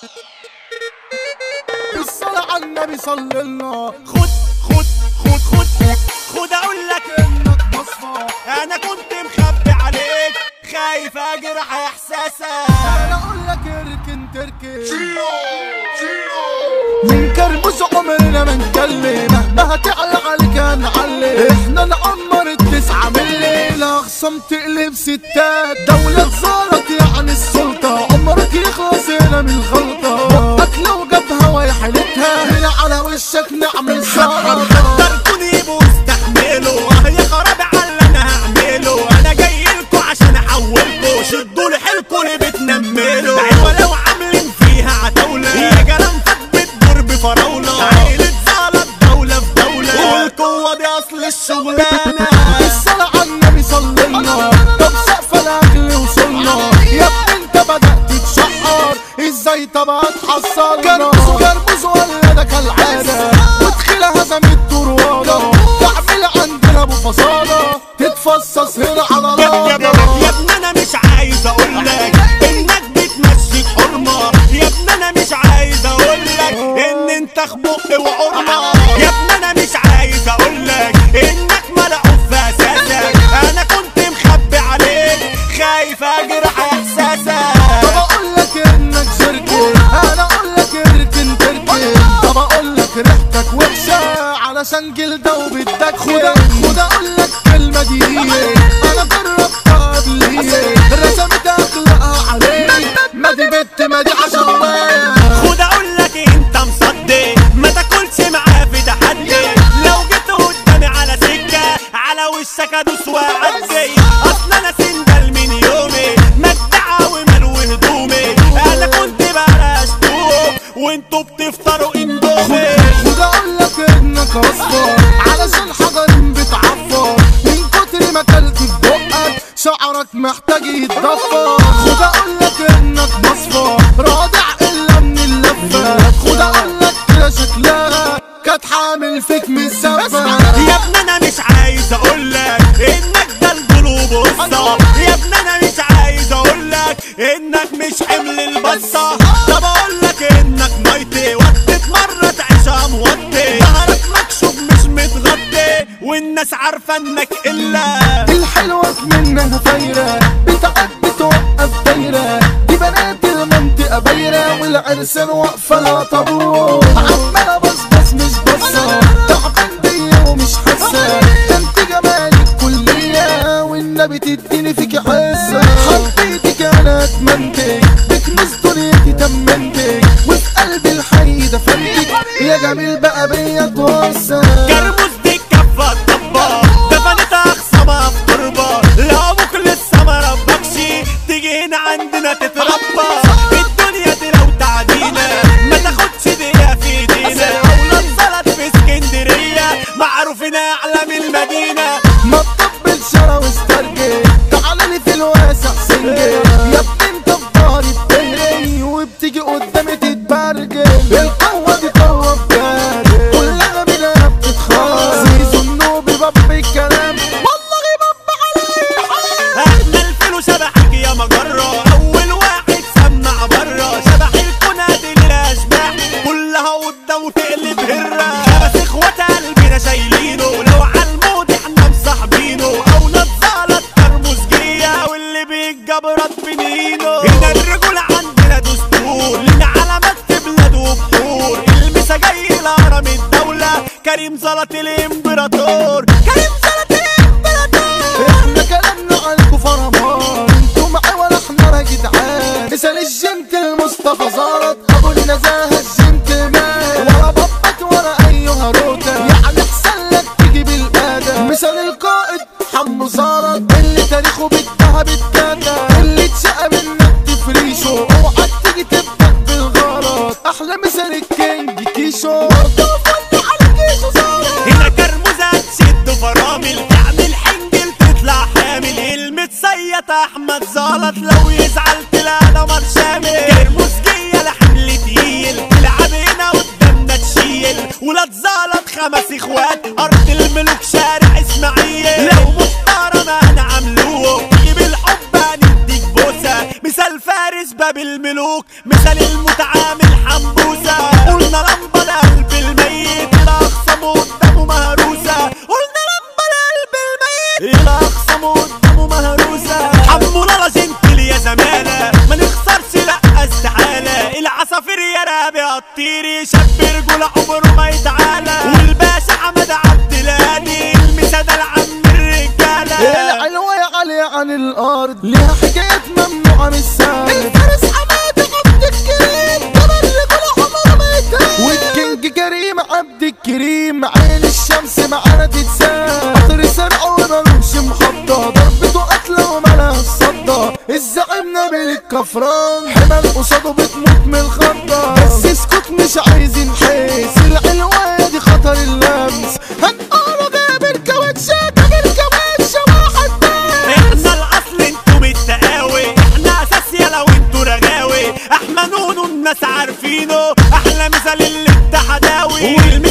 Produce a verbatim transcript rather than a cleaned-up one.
بالصلاة على النبي صلى الله. خد خد خد خد خد اقول لك انك مصفى، انا كنت مخبي عليك خايف اجرح احساسك. انا اقول لك اركن تركن من كربوس عمرنا ما نكلم، مهما هتعلى عليك هنعلم. احنا نعمر التسعة من الليلة، اخصم تقلب ستات. دولة صارت يعني السلطة، عمرك يخلص هنا من الغلطة. بقك لو جاب هوا حيلتها، هنا على وشك نعمل سلطة. خدركوني يبقوا استحملوا يا خرابي على اللي انا هعمله. انا جايلكوا عشان احولكوا، شدوا لي حيلكوا اللي بتنملوا. ايوه لو عاملين فيها عتاولة يا جلام بتدور بفراولة. عيلة زعلة دولة في دولة، والقوة دي اصل الشغلانة. الصلاة على النبي صلى الله. طب سقف الاكل وصلنا يا ابني، انت بدأت تتشحر ازاي؟ طب هتحصلنا كربوس كربوس ولا ده كالعادة، وتخيل هزم الطروادة. تعمل عندنا ابو فصالة، تتفصص هنا على يا ابني انا مش عايز اقولك انك بتمشي حرمة. يا ابني انا مش عايز اقولك ان انت خبق وعرمة. يا ابني انا مش عايز اقولك انك ملعوب في اساسك. انا كنت مخبي عليك خايف اجرح احساسك. طب اقول لك انك شركن، انا اقول لك اركن تركن. طب اقول لك ريحتك وحشة علشان جلدة وبدك خد خد اقول لك كلمة دي انا جربتها قبليه، رسمت اخلاقها عليك. ما دي بنت ما دي عشوائية. خد اقول لك انت مصدق ما تاكلش معاه في تحدي. لو جيت قدامي على سكه على وشك ادوس واعدي. اصل انا سندل من يومي مجدعه وملو هدومي. انا كنت بلاش توب وانتوا بتفطروا اندومي. خد اقول لك انك اصفر علشان حجرين بتعفر. من كتر ما اكلت في بقك شعرك محتاج يتضفر. خد اقول لك انك مصفى رادع الا من اللفه. خد اقول لك كده شكلها كانت حامل فيك من الزفه. يا ابني انا مش عايز اقولك انك ده القلوب قصه. يا ابني انا مش عايز اقولك انك مش حمل البصه. طب اقولك انك ميتي وقت مرة تعيشها موطي. ظهرك مكشوف مش متغطي والناس عارفه انك الا الحلوة منها فايرة بتعد بتوقف دايرة. دي بنات المنطقة بايرة والعرسان واقفة لها طابور. عمالة بصبص مش بصة، تعبان بيا ومش حاسة. ده انت جمالك كلية والنبي تديني فيكي حاسة. حبيتك انا اتمنتك بكنوز دنيتي تمنتك، وفي قلبي الحي دفنتك يا جميل بقى بيا توسع. كرموز دي كفة طبة دفنتها اخصامها في تربة. لو ابوك لسه ما ربكش تيجي هنا عندنا تتربى. الدنيا دي لو تعدينا ما تاخدش دقيقة في ايدينا. اولاد زلط في اسكندرية معروفين اعلام المدينة. ما تطبلش انا واسترجل، تعالى لي في الواسع سنجل. يا ابني انت في ضهري بتهري وبتيجي قدامي تتبرجل. القوة دي قوة بجد كلها بلا بتتخاف. زيزو النوبي باب الكلام والله باب علي حال. احنا الفيلو شبحك يا مجرة، اول واحد سمع برا. شبح الكنادي للاشباح كلها قدام وتقلب هرة. بس اخوات قلبنا شايلينه لو عالمود احنا مصاحبينه. او نتزعلط كرموزجية واللي بيتجبرط بنينه. هنا الرجول عندنا دستور لنا علامات في بلاد وبحور. المسا جاي لهرم الدولة كريم زلط الامبراطور. كريم زلط الامبراطور. احنا كلامنا عنكوا فرمان، انتوا معي ولا احنا يا جدعان. مثال الجنتل مصطفى زارت ابو النزاهة الجنتلمان. ولا بطت ولا اي هروكة يعني احسن لك تجيب الادب. مثال القائد حمو زارت اللي تاريخه بالذهب التاتا. اللي اتشقى منك تفريشه اوعى تيجي تبدأ بالغلط. احلى مثال الكينج كيشو هنا كرموزة تشد فرامل تعمل حنجل تطلع حامل. المتصيط احمد زلط لو يزعل تلاقي دمر شامل. كرموزجية لحمل تقيل المتعامل حنبوسة. قلنا لمبة لقلب الميت الأخصم قدامه مهروسة. قلنا لمبة لقلب الميت الأخصم قدامه مهروسة. حمو لالا جنتل يا زمانة ما نخسرش لأ استحالة. العصافير يا رابي هتطيري شاب رجولة عمره ما يتعالى. والباشا حمد عبد الهادي المسا ده العم الرجالة. العلوة عالية عن الأرض ليها حكايات ممنوعة من السهل. الفارس حمادي عبد الكريم ده الرجولة عمره ما يتهان. والكينج كريم عبد الكريم عين الشمس معانا تتسال. قطر سرقه ومالوش محطة ضربته قتلة ومالها الصدى. الزعيم نبيل الكفران حمل قصاده بتموت من الخضة. بس اسكت مش عايزين حيس العلوة دي خطر اللمس. هنقوله جاب الكاوتشة جاب الكاوتشة واحد بس. احنا الاصل انتم التقاوي احنا اساس يلا وانتوا رغاوي. احنا نونو الناس عارفينه احلى مثال اللي التحداوي.